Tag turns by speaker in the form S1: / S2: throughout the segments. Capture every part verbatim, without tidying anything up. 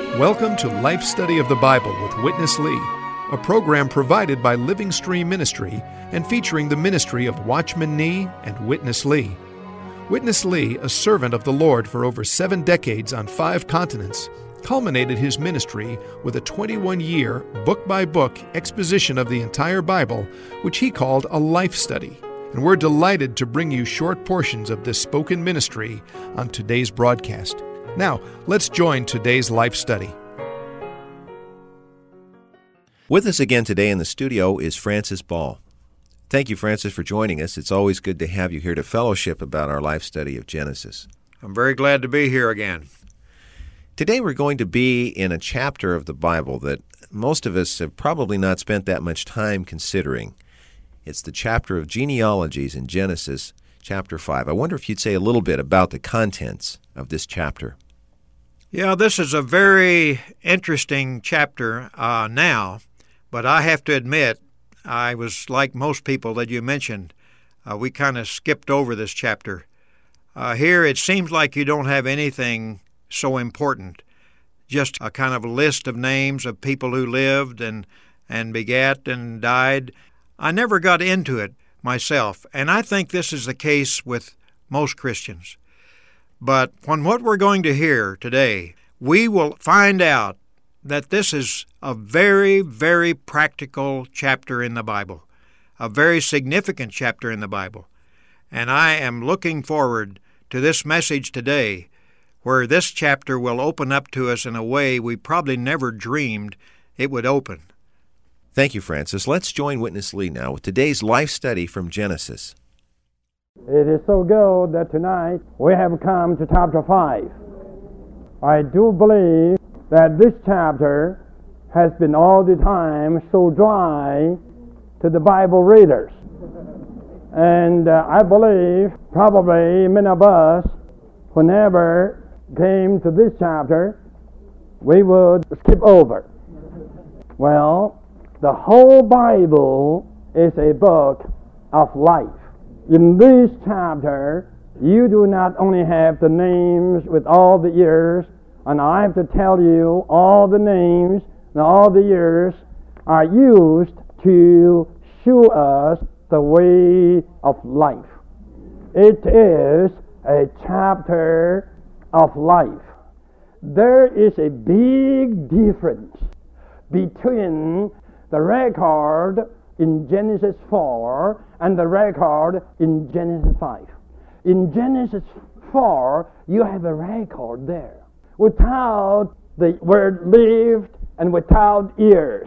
S1: Welcome to Life Study of the Bible with Witness Lee, a program provided by Living Stream Ministry and featuring the ministry of Watchman Nee and Witness Lee. Witness Lee, a servant of the Lord for over seven decades on five continents, culminated his ministry with a twenty-one-year, book-by-book exposition of the entire Bible, which he called a life study. And we're delighted to bring you short portions of this spoken ministry on today's broadcast. Now, let's join today's life study.
S2: With us again today in the studio is Francis Ball. Thank you, Francis, for joining us. It's always good to have you here to fellowship about our life study of Genesis.
S3: I'm very glad to be here again.
S2: Today we're going to be in a chapter of the Bible that most of us have probably not spent that much time considering. It's the chapter of genealogies in Genesis chapter five. I wonder if you'd say a little bit about the contents of this chapter.
S3: Yeah, this is a very interesting chapter uh, now, but I have to admit, I was like most people that you mentioned. Uh, we kind of skipped over this chapter. Uh, here it seems like you don't have anything so important, just a kind of a list of names of people who lived and, and begat and died. I never got into it myself, and I think this is the case with most Christians. But from what we're going to hear today, we will find out that this is a very, very practical chapter in the Bible, a very significant chapter in the Bible. And I am looking forward to this message today, where this chapter will open up to us in a way we probably never dreamed it would open.
S2: Thank you, Francis. Let's join Witness Lee now with today's life study from Genesis.
S4: It is so good that tonight we have come to chapter five. I do believe that this chapter has been all the time so dry to the Bible readers. And uh, I believe probably many of us, whenever came to this chapter, we would skip over. Well, the whole Bible is a book of life. In this chapter, you do not only have the names with all the years, and I have to tell you all the names and all the years are used to show us the way of life. It is a chapter of life. There is a big difference between the record in Genesis four and the record in Genesis five. In Genesis four, you have a record there without the word lived and without years.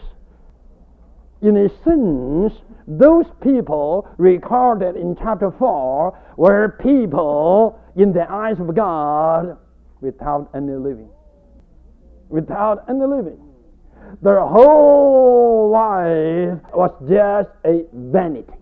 S4: In a sense, those people recorded in chapter four were people in the eyes of God without any living. Without any living. Their whole life was just a vanity.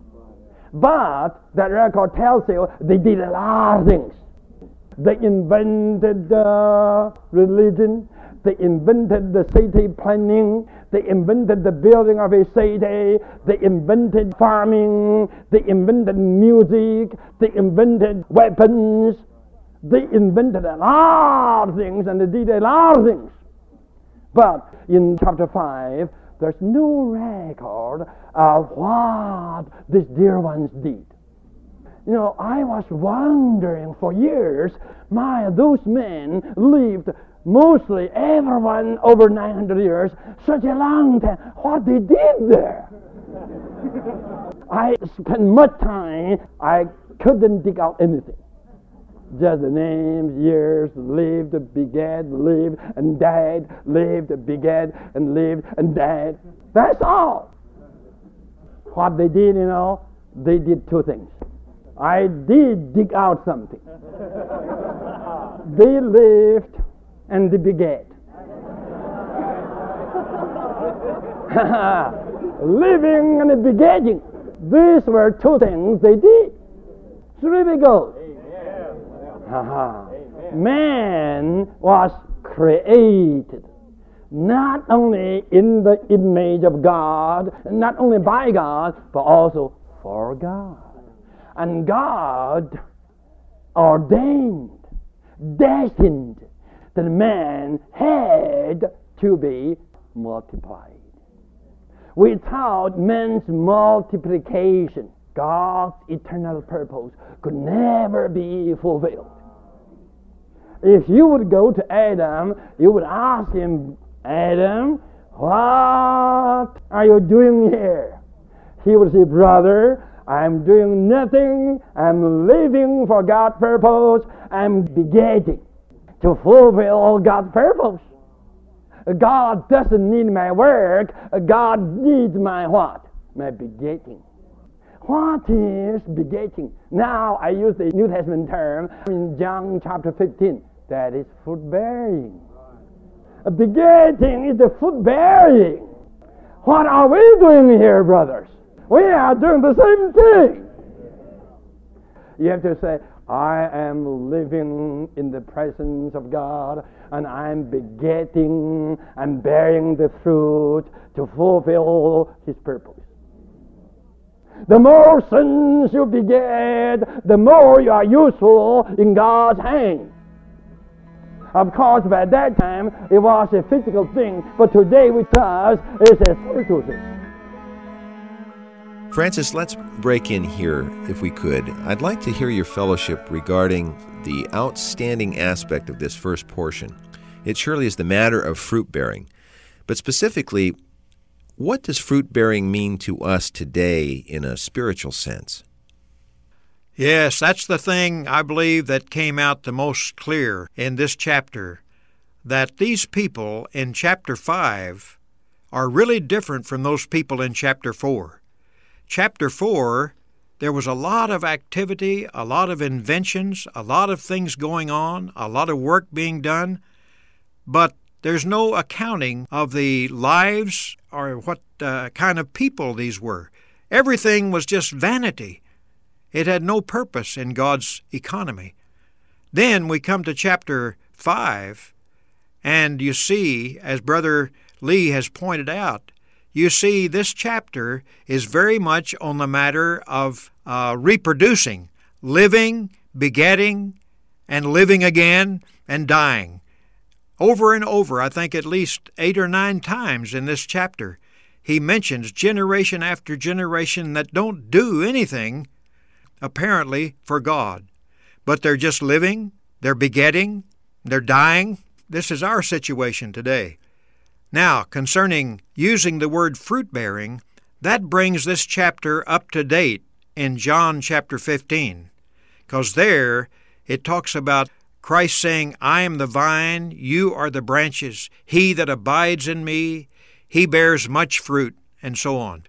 S4: But that record tells you they did a lot of things. They invented uh, religion. They invented the city planning. They invented the building of a city. They invented farming. They invented music. They invented weapons. They invented a lot of things, and they did a lot of things. But in chapter five, there's no record of what these dear ones did. You know, I was wondering for years, my, those men lived mostly everyone over nine hundred years, such a long time. What they did there? I spent much time, I couldn't dig out anything. Just the names, years, lived, begat, lived, and died, lived, begat, and lived, and died. That's all. What they did, you know, they did two things. I did dig out something. They lived and they begat. Living and begetting. These were two things they did. It's really good. Man was created not only in the image of God, not only by God, but also for God. And God ordained, destined that man had to be multiplied. Without man's multiplication, God's eternal purpose could never be fulfilled. If you would go to Adam, you would ask him, Adam, what are you doing here? He would say, brother, I'm doing nothing. I'm living for God's purpose. I'm begetting to fulfill God's purpose. God doesn't need my work. God needs my what? My begetting. What is begetting? Now I use the New Testament term in John chapter fifteen. That is fruit bearing. Begetting is the fruit bearing. What are we doing here, brothers? We are doing the same thing. You have to say, I am living in the presence of God, and I'm begetting and bearing the fruit to fulfill His purpose. The more sons you beget, the more you are useful in God's hand. Of course, by that time, it was a physical thing, but today with us, it's a spiritual thing.
S2: Francis, let's break in here, if we could. I'd like to hear your fellowship regarding the outstanding aspect of this first portion. It surely is the matter of fruit-bearing. But specifically, what does fruit-bearing mean to us today in a spiritual sense?
S3: Yes, that's the thing I believe that came out the most clear in this chapter, that these people in chapter five are really different from those people in chapter four. Chapter four, there was a lot of activity, a lot of inventions, a lot of things going on, a lot of work being done, but there's no accounting of the lives or what uh, kind of people these were. Everything was just vanity. It had no purpose in God's economy. Then we come to chapter five, and you see, as Brother Lee has pointed out, you see this chapter is very much on the matter of uh, reproducing, living, begetting, and living again, and dying. Over and over, I think at least eight or nine times in this chapter, he mentions generation after generation that don't do anything apparently for God, but they're just living, they're begetting, they're dying. This is our situation today. Now, concerning using the word fruit-bearing, that brings this chapter up to date in John chapter fifteen, because there it talks about Christ saying, I am the vine, you are the branches. He that abides in me, he bears much fruit, and so on.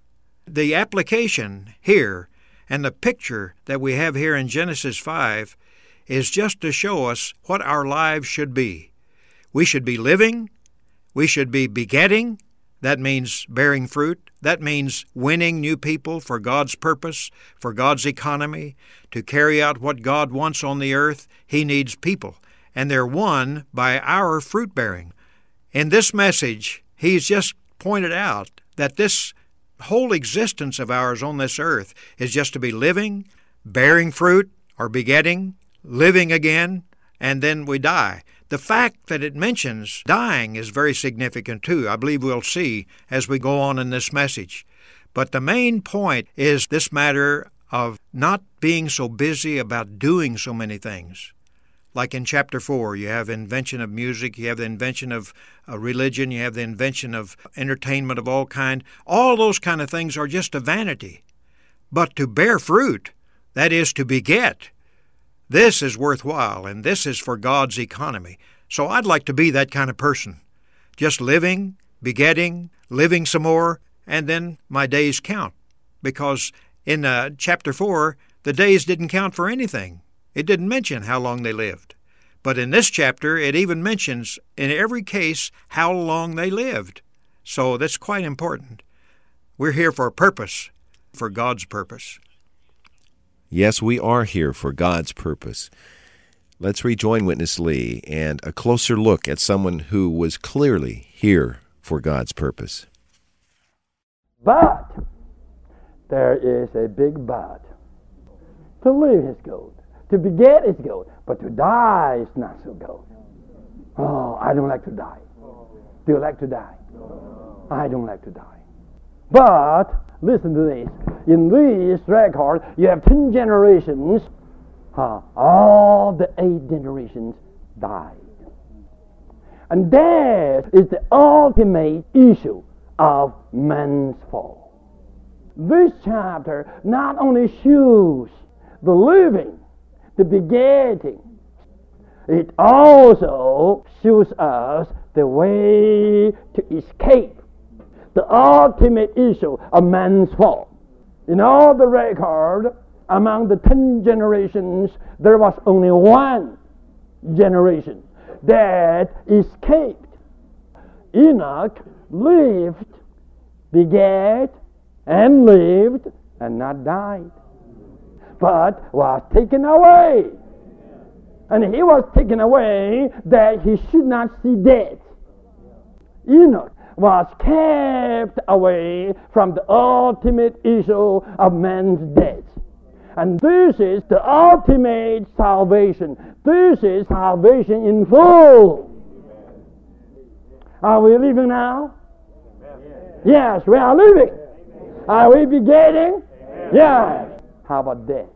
S3: The application here and the picture that we have here in Genesis five is just to show us what our lives should be. We should be living. We should be begetting. That means bearing fruit. That means winning new people for God's purpose, for God's economy. To carry out what God wants on the earth, He needs people, and they're won by our fruit-bearing. In this message, He's just pointed out that this whole existence of ours on this earth is just to be living, bearing fruit, or begetting, living again, and then we die. The fact that it mentions dying is very significant too. I believe we'll see as we go on in this message. But the main point is this matter of not being so busy about doing so many things. Like in chapter four, you have invention of music, you have the invention of uh, religion, you have the invention of entertainment of all kind. All those kind of things are just a vanity. But to bear fruit, that is to beget, this is worthwhile, and this is for God's economy. So I'd like to be that kind of person. Just living, begetting, living some more, and then my days count. Because in uh, chapter four, the days didn't count for anything. It didn't mention how long they lived. But in this chapter, it even mentions, in every case, how long they lived. So that's quite important. We're here for a purpose, for God's purpose.
S2: Yes, we are here for God's purpose. Let's rejoin Witness Lee and a closer look at someone who was clearly here for God's purpose.
S4: But there is a big but. To live is good. To beget is good, but to die is not so good. Oh, I don't like to die. Do you like to die? I don't like to die. But, listen to this. In this record, you have ten generations. Uh, all the eight generations died. And that is the ultimate issue of man's fall. This chapter not only shows the living, the begetting, it also shows us the way to escape the ultimate issue of man's fall. In all the record, among the ten generations, there was only one generation that escaped. Enoch lived, begat, and lived, and not died, but was taken away. And he was taken away that he should not see death. Enoch was kept away from the ultimate issue of man's death. And this is the ultimate salvation. This is salvation in full. Are we living now? Yes, we are living. Are we begetting? Yes. How about death?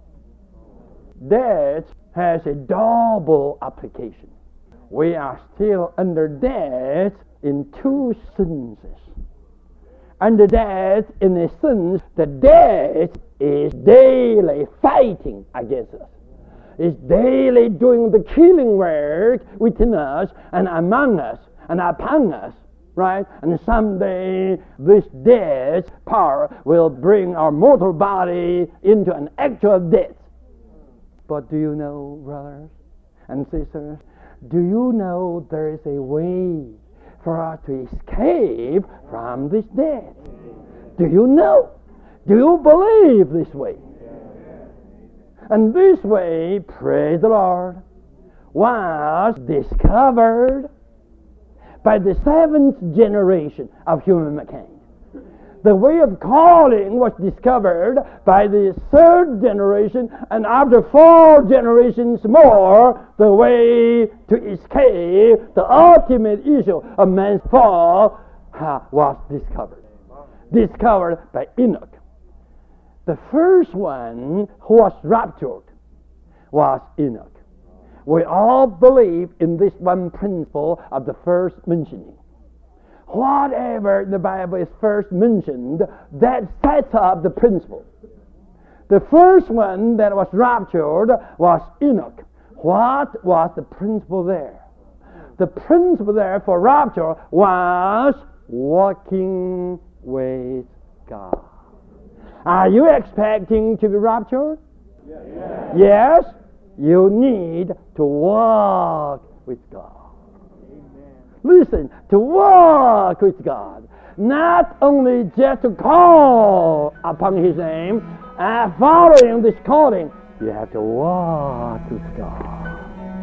S4: Death has a double application. We are still under death in two senses. Under death in the sense that death is daily fighting against us. Is daily doing the killing work within us and among us and upon us, right? And someday this death power will bring our mortal body into an actual death. But do you know, brothers and sisters, do you know there is a way for us to escape from this death? Do you know? Do you believe this way? And this way, praise the Lord, was discovered by the seventh generation of human mankind. The way of calling was discovered by the third generation, and after four generations more, the way to escape the ultimate issue of man's fall was discovered. Discovered by Enoch. The first one who was raptured was Enoch. We all believe in this one principle of the first mentioning. Whatever in the Bible is first mentioned, that sets up the principle. The first one that was raptured was Enoch. What was the principle there? The principle there for rapture was walking with God. Are you expecting to be raptured? Yes. Yes? You need to walk with God. Listen, to walk with God. Not only just to call upon His name, and following this calling, you have to walk with God.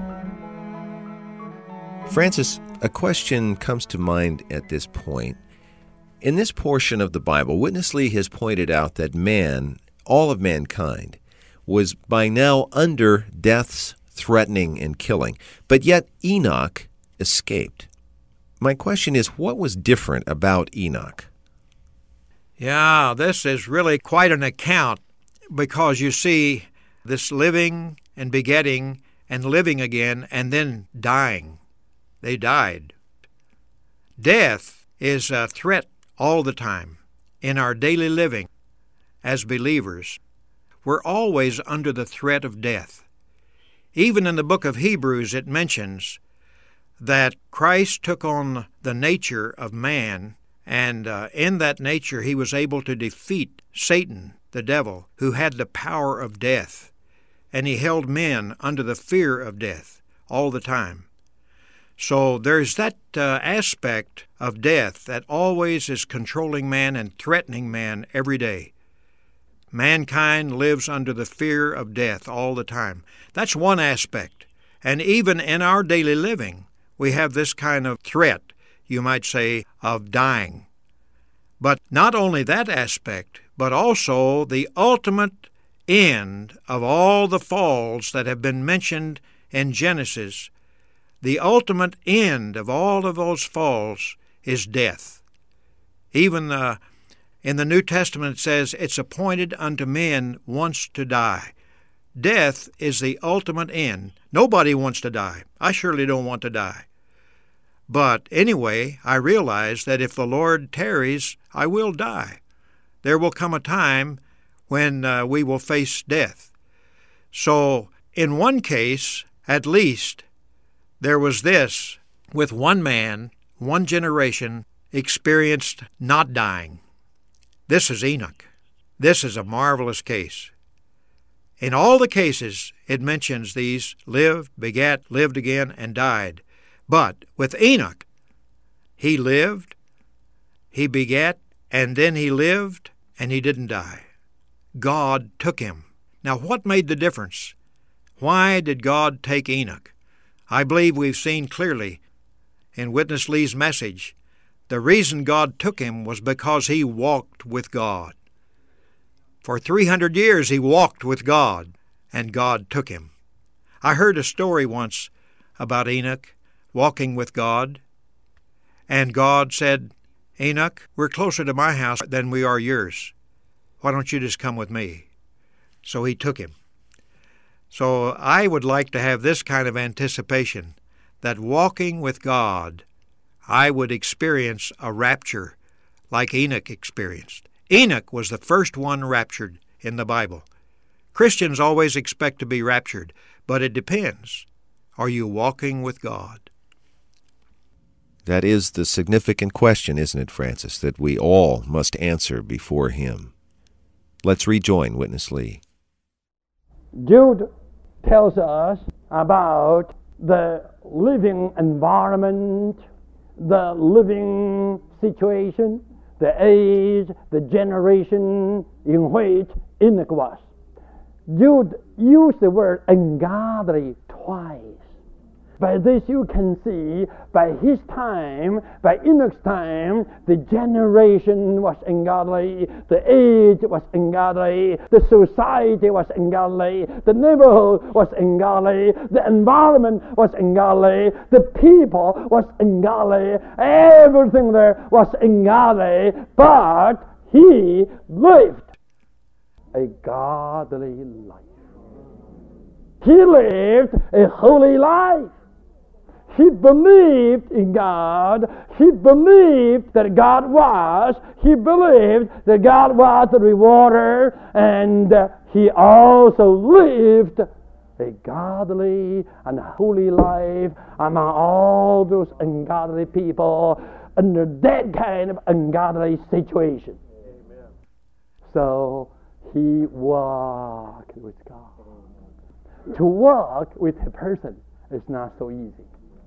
S2: Francis, a question comes to mind at this point. In this portion of the Bible, Witness Lee has pointed out that man, all of mankind, was by now under death's threatening and killing, but yet Enoch escaped. My question is, what was different about Enoch?
S3: Yeah, this is really quite an account, because you see this living and begetting and living again and then dying. They died. Death is a threat all the time in our daily living as believers. We're always under the threat of death. Even in the book of Hebrews, it mentions that Christ took on the nature of man, and uh, in that nature he was able to defeat Satan, the devil, who had the power of death, and he held men under the fear of death all the time. So there's that uh, aspect of death that always is controlling man and threatening man every day. Mankind lives under the fear of death all the time. That's one aspect. And even in our daily living, we have this kind of threat, you might say, of dying. But not only that aspect, but also the ultimate end of all the falls that have been mentioned in Genesis, The ultimate end of all of those falls is death. Even uh, in the New Testament it says, it's appointed unto men once to die. Death is the ultimate end. Nobody wants to die. I surely don't want to die. But anyway, I realize that if the Lord tarries, I will die. There will come a time when uh, we will face death. So in one case, at least, there was this, with one man, one generation, experienced not dying. This is Enoch. This is a marvelous case. In all the cases, it mentions these lived, begat, lived again, and died. But with Enoch, he lived, he begat, and then he lived, and he didn't die. God took him. Now, what made the difference? Why did God take Enoch? I believe we've seen clearly in Witness Lee's message, the reason God took him was because he walked with God. For three hundred years he walked with God, and God took him. I heard a story once about Enoch walking with God, and God said, Enoch, we're closer to my house than we are yours. Why don't you just come with me? So he took him. So I would like to have this kind of anticipation, that walking with God, I would experience a rapture like Enoch experienced. Enoch was the first one raptured in the Bible. Christians always expect to be raptured, but it depends. Are you walking with God?
S2: That is the significant question, isn't it, Francis, that we all must answer before Him. Let's rejoin Witness Lee.
S4: Jude tells us about the living environment, the living situation, the age, the generation in which Enoch was. Jude used the word ungodly twice. By this you can see, by his time, by Enoch's time, the generation was ungodly, the age was ungodly, the society was ungodly, the neighborhood was ungodly, the environment was ungodly, the people was ungodly, everything there was ungodly, but he lived a godly life. He lived a holy life. He believed in God. He believed that God was. He believed that God was the rewarder. And uh, he also lived a godly and holy life among all those ungodly people under that kind of ungodly situation. Amen. So he walked with God. To walk with a person is not so easy.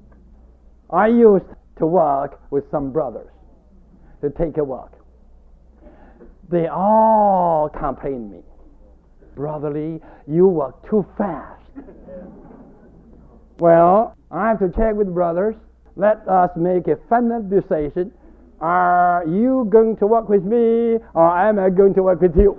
S4: I used to walk with some brothers to take a walk. They all complained me. Brother Lee, you walk too fast. Well, I have to check with brothers. Let us make a final decision. Are you going to walk with me, or am I going to walk with you?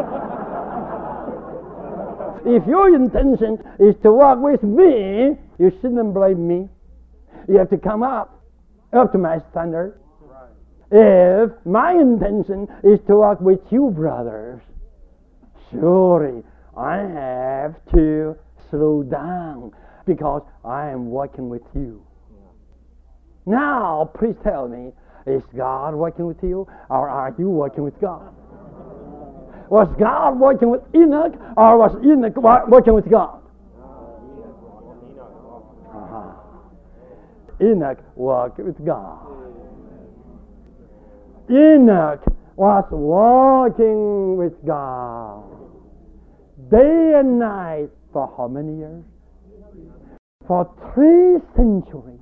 S4: If your intention is to walk with me, you shouldn't blame me. You have to come up, up to my standard. Right. If my intention is to walk with you, brothers, surely I have to slow down because I am walking with you. Yeah. Now, please tell me, is God walking with you, or are you walking with God? Was God working with Enoch, or was Enoch working with God? Uh-huh. Enoch walked with God. Enoch was walking with God day and night for how many years? For three centuries.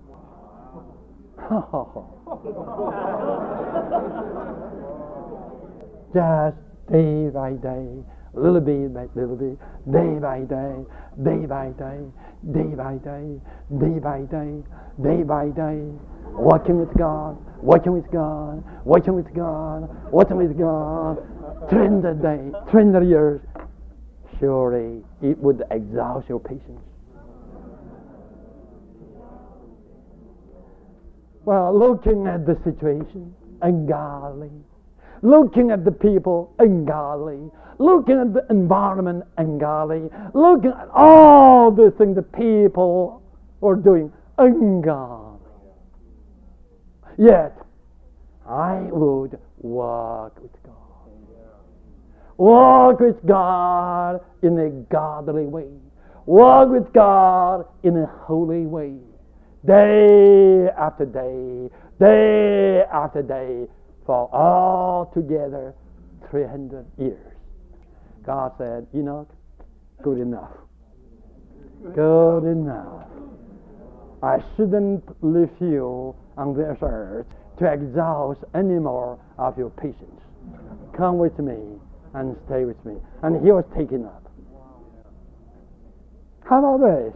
S4: Just day by day, little bit by little bit, day by day, day by day, day by day, day by day, day by day, walking with God, walking with God, walking with God, walking with God, three hundred days, three hundred years. Surely it would exhaust your patience. Well, looking at the situation, ungodly. Looking at the people, ungodly. Looking at the environment, ungodly. Looking at all the things the people are doing, ungodly. Yet, I would walk with God. Walk with God in a godly way. Walk with God in a holy way. Day after day, day after day, for altogether three hundred years. God said, Enoch, good enough. Good enough. I shouldn't leave you on this earth to exhaust any more of your patience. Come with me and stay with me. And he was taken up. How about this?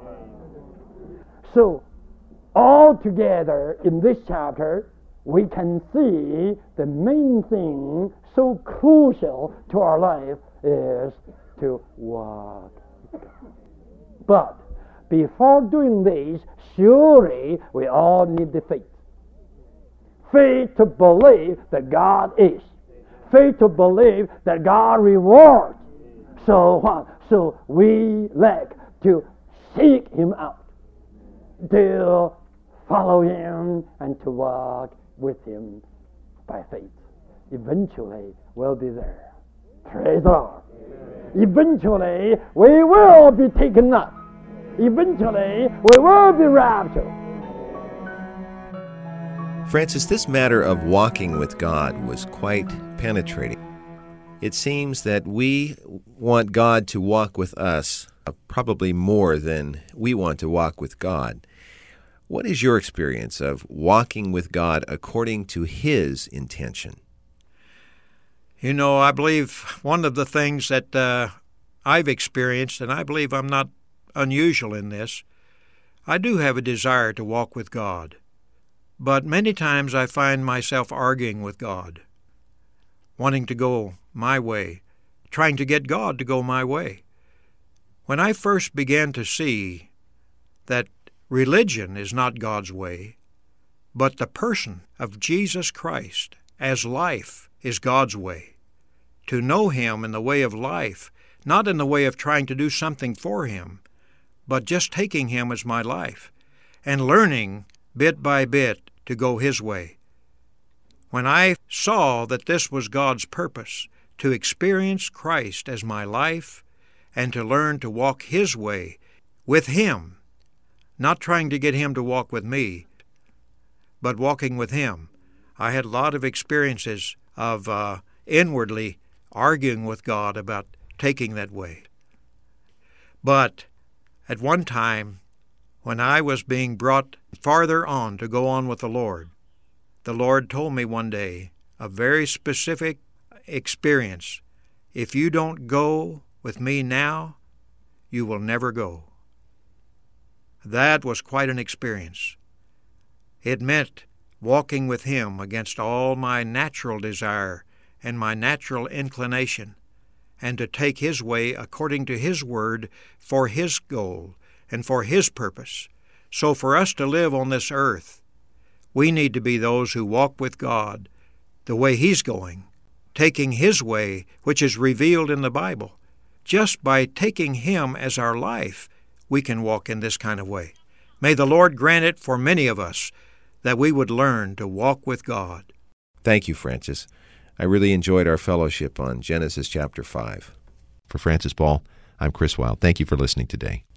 S4: So, all together in this chapter, we can see the main thing so crucial to our life is to walk with God. But before doing this, surely we all need the faith. Faith to believe that God is. Faith to believe that God rewards. So what? So we lack to seek Him out, to follow Him, and to walk with Him by faith. Eventually, we'll be there. Praise the Lord. Eventually, we will be taken up. Eventually, we will be raptured.
S2: Francis, this matter of walking with God was quite penetrating. It seems that we want God to walk with us uh, probably more than we want to walk with God. What is your experience of walking with God according to His intention?
S3: You know, I believe one of the things that uh, I've experienced, and I believe I'm not unusual in this, I do have a desire to walk with God. But many times I find myself arguing with God, wanting to go my way, trying to get God to go my way. When I first began to see that religion is not God's way, but the person of Jesus Christ as life is God's way, to know Him in the way of life, not in the way of trying to do something for Him, but just taking Him as my life and learning bit by bit to go His way. When I saw that this was God's purpose, to experience Christ as my life and to learn to walk His way with Him, not trying to get Him to walk with me, but walking with Him, I had a lot of experiences of uh, inwardly arguing with God about taking that way. But at one time, when I was being brought farther on to go on with the Lord, the Lord told me one day a very specific experience. If you don't go with me now, you will never go. That was quite an experience. It meant walking with Him against all my natural desire and my natural inclination, and to take His way according to His word for His goal and for His purpose. So for us to live on this earth, we need to be those who walk with God the way He's going, taking His way, which is revealed in the Bible. Just by taking Him as our life, we can walk in this kind of way. May the Lord grant it for many of us that we would learn to walk with God.
S2: Thank you, Francis. I really enjoyed our fellowship on Genesis chapter five. For Francis Ball, I'm Chris Wilde. Thank you for listening today.